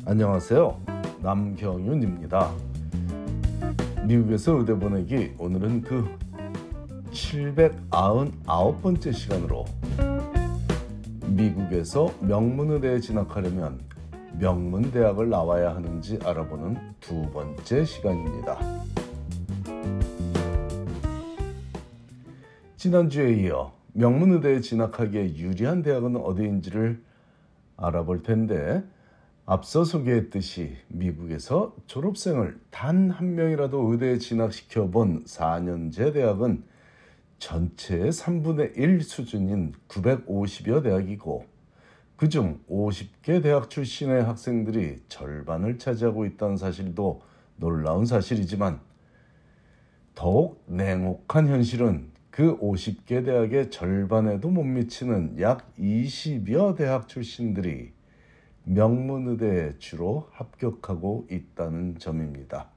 안녕하세요. 남경윤입니다. 미국에서 의대 보내기, 오늘은 그 799번째 시간으로 미국에서 명문의대에 진학하려면 명문대학을 나와야 하는지 알아보는 두 번째 시간입니다. 지난주에 이어 명문의대에 진학하기에 유리한 대학은 어디인지를 알아볼 텐데, 앞서 소개했듯이 미국에서 졸업생을 단 한 명이라도 의대에 진학시켜본 4년제 대학은 전체의 3분의 1 수준인 950여 대학이고, 그중 50개 대학 출신의 학생들이 절반을 차지하고 있다는 사실도 놀라운 사실이지만, 더욱 냉혹한 현실은 그 50개 대학의 절반에도 못 미치는 약 20여 대학 출신들이 명문의대에 주로 합격하고 있다는 점입니다.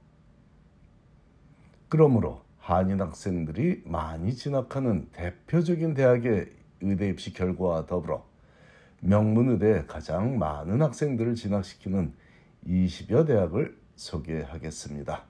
그러므로 한인 학생들이 많이 진학하는 대표적인 대학의 의대 입시 결과와 더불어 명문의대에 가장 많은 학생들을 진학시키는 20여 대학을 소개하겠습니다.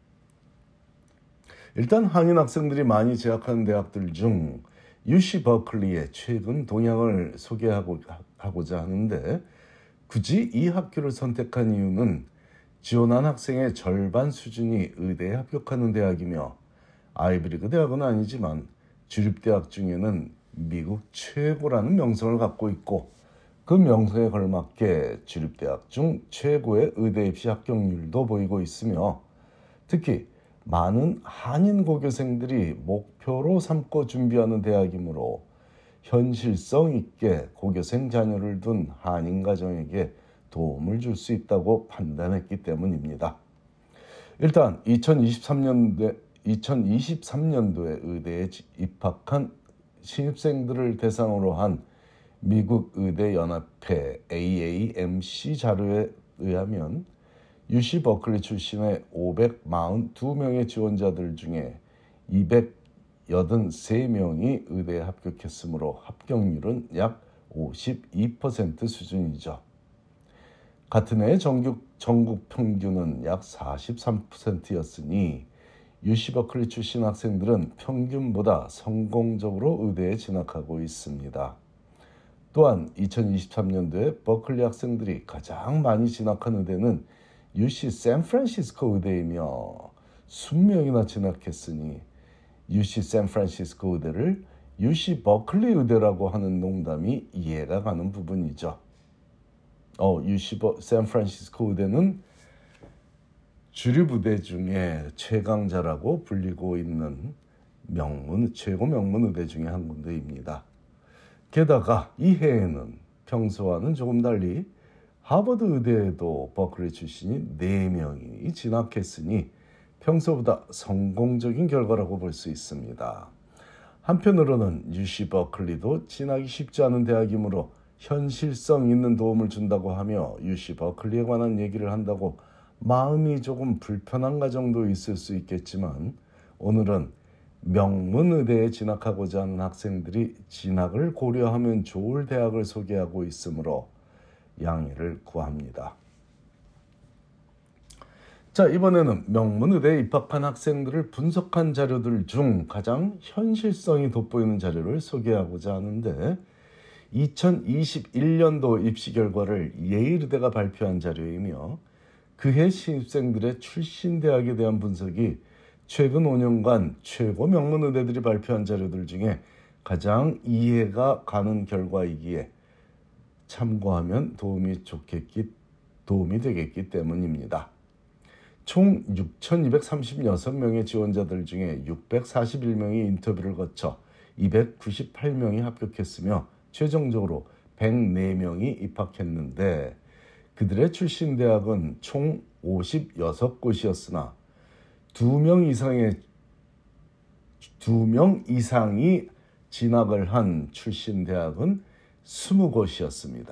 일단 한인 학생들이 많이 재학하는 대학들 중 UC 버클리의 최근 동향을 소개하고자 하는데, 굳이 이 학교를 선택한 이유는 지원한 학생의 절반 수준이 의대에 합격하는 대학이며, 아이비리그 대학은 아니지만 주립대학 중에는 미국 최고라는 명성을 갖고 있고, 그 명성에 걸맞게 주립대학 중 최고의 의대 입시 합격률도 보이고 있으며, 특히 많은 한인 고교생들이 목표로 삼고 준비하는 대학이므로 현실성 있게 고교생 자녀를 둔 한인 가정에게 도움을 줄 수 있다고 판단했기 때문입니다. 일단 2023년도에 의대에 입학한 신입생들을 대상으로 한 미국 의대 연합회 AAMC 자료에 의하면 UC 버클리 출신의 542명의 지원자들 중에 283명이 의대에 합격했으므로 합격률은 약 52% 수준이죠. 같은 해 전국 평균은 약 43%였으니 UC 버클리 출신 학생들은 평균보다 성공적으로 의대에 진학하고 있습니다. 또한 2023년도에 버클리 학생들이 가장 많이 진학한 의대는 UC 샌프란시스코 의대이며 20명이나 진학했으니 UC 샌프란시스코 의대를 UC 버클리 의대라고 하는 농담이 이해가 가는 부분이죠. UC 샌프란시스코 의대는 주립 의대 중에 최강자라고 불리고 있는 최고 명문 의대 중에 한 군데입니다. 게다가 이 해에는 평소와는 조금 달리 하버드 의대에도 버클리 출신이 4명이 진학했으니 평소보다 성공적인 결과라고 볼 수 있습니다. 한편으로는 UC 버클리도 진학이 쉽지 않은 대학이므로 현실성 있는 도움을 준다고 하며 UC 버클리에 관한 얘기를 한다고 마음이 조금 불편한 가정도 있을 수 있겠지만, 오늘은 명문의대에 진학하고자 하는 학생들이 진학을 고려하면 좋을 대학을 소개하고 있으므로 양해를 구합니다. 자, 이번에는 명문의대에 입학한 학생들을 분석한 자료들 중 가장 현실성이 돋보이는 자료를 소개하고자 하는데, 2021년도 입시 결과를 예일의대가 발표한 자료이며, 그해 신입생들의 출신 대학에 대한 분석이 최근 5년간 최고 명문의대들이 발표한 자료들 중에 가장 이해가 가는 결과이기에 참고하면 도움이 되겠기 때문입니다. 총 6,236명의 지원자들 중에 641명이 인터뷰를 거쳐 298명이 합격했으며, 최종적으로 104명이 입학했는데, 그들의 출신 대학은 총 56곳이었으나 2명 이상이 진학을 한 출신 대학은 20곳이었습니다.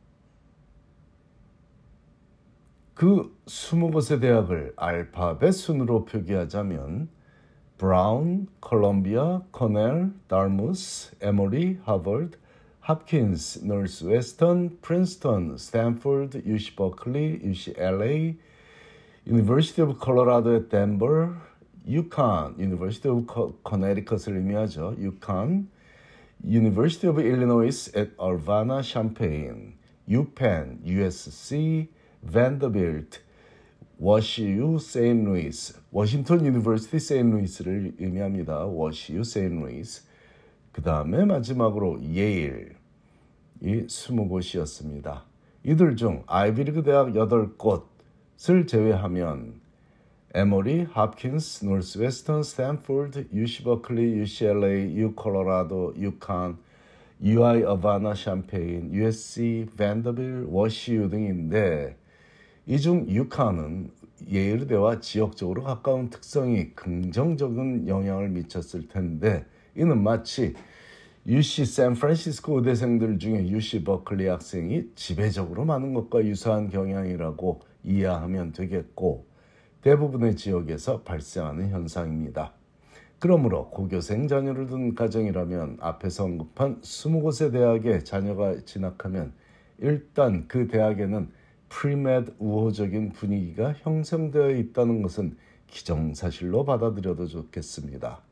그 20곳의 대학을 알파벳 순으로 표기하자면 브라운, 콜롬비아, 코넬, 다르무스, 에머리, 하버드, 홉킨스, 노스웨스턴, 프린스턴, 스탠포드, UC 버클리, UCLA, University of Colorado at Denver, UConn, University of Connecticut을 의미하죠. UConn, University of Illinois at Urbana-Champaign, UPenn, USC, Vanderbilt, 워시유 세인루이스, 워싱턴 유니버시티 세인루이스를 의미합니다. 워시유 세인루이스. 그 다음에 마지막으로 예일, 이 20곳이었습니다. 이들 중 아이비리그 대학 8곳을 제외하면 에머리, 홉킨스, 노스웨스턴, 스탠포드, UC 버클리, UCLA, U 콜로라도, 유콘, UI 어바나 샴페인, USC, 밴더빌, 워시유 등인데 이 중 유콘은 예일대와 지역적으로 가까운 특성이 긍정적인 영향을 미쳤을 텐데 이는 마치 UC 샌프란시스코 의대생들 중에 UC 버클리 학생이 지배적으로 많은 것과 유사한 경향이라고 이해하면 되겠고 대부분의 지역에서 발생하는 현상입니다. 그러므로 고교생 자녀를 둔 가정이라면 앞에서 언급한 20곳의 대학에 자녀가 진학하면 일단 그 대학에는 프리메드 우호적인 분위기가 형성되어 있다는 것은 기정사실로 받아들여도 좋겠습니다.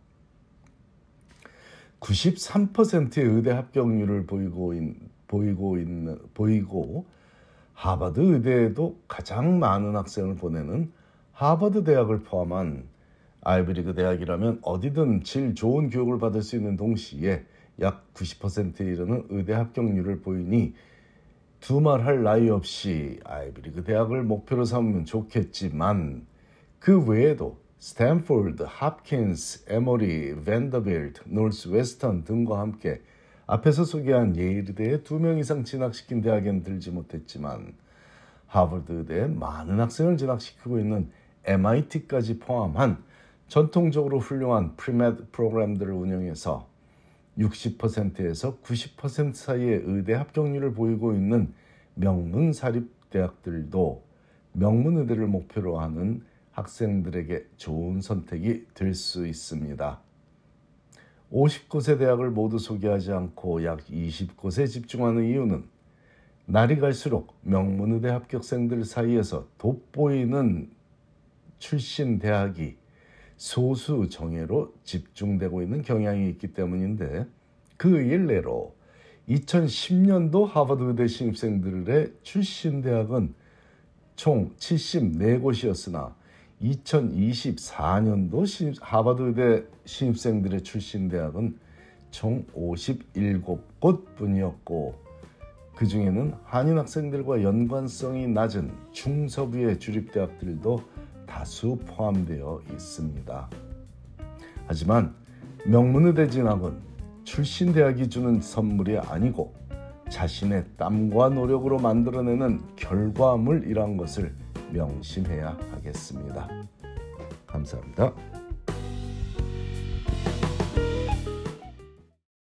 93%의 의대 합격률을 보이고 하버드 의대에도 가장 많은 학생을 보내는 하버드 대학을 포함한 아이비리그 대학이라면 어디든 질 좋은 교육을 받을 수 있는 동시에 약 90%에 이르는 의대 합격률을 보이니 두말할 나위 없이 아이비리그 대학을 목표로 삼으면 좋겠지만 그 외에도 스탠포드, 홉킨스, 에머리, 밴더빌트, 노스웨스턴 등과 함께 앞에서 소개한 예일대에 2명 이상 진학시킨 대학에는 들지 못했지만 하버드 의대에 많은 학생을 진학시키고 있는 MIT까지 포함한 전통적으로 훌륭한 프리메드 프로그램들을 운영해서 60%에서 90% 사이의 의대 합격률을 보이고 있는 명문 사립대학들도 명문의대를 목표로 하는 학생들에게 좋은 선택이 될 수 있습니다. 50곳의 대학을 모두 소개하지 않고 약 20곳에 집중하는 이유는 날이 갈수록 명문의대 합격생들 사이에서 돋보이는 출신 대학이 소수 정예로 집중되고 있는 경향이 있기 때문인데 그 일례로 2010년도 하버드 의대 신입생들의 출신 대학은 총 74곳이었으나 2024년도 하버드 의대 신입생들의 출신 대학은 총 57곳 뿐이었고 그 중에는 한인 학생들과 연관성이 낮은 중서부의 주립대학들도 다수 포함되어 있습니다. 하지만 명문의대 진학은 출신 대학이 주는 선물이 아니고 자신의 땀과 노력으로 만들어내는 결과물이란 것을 명심해야 하겠습니다. 감사합니다.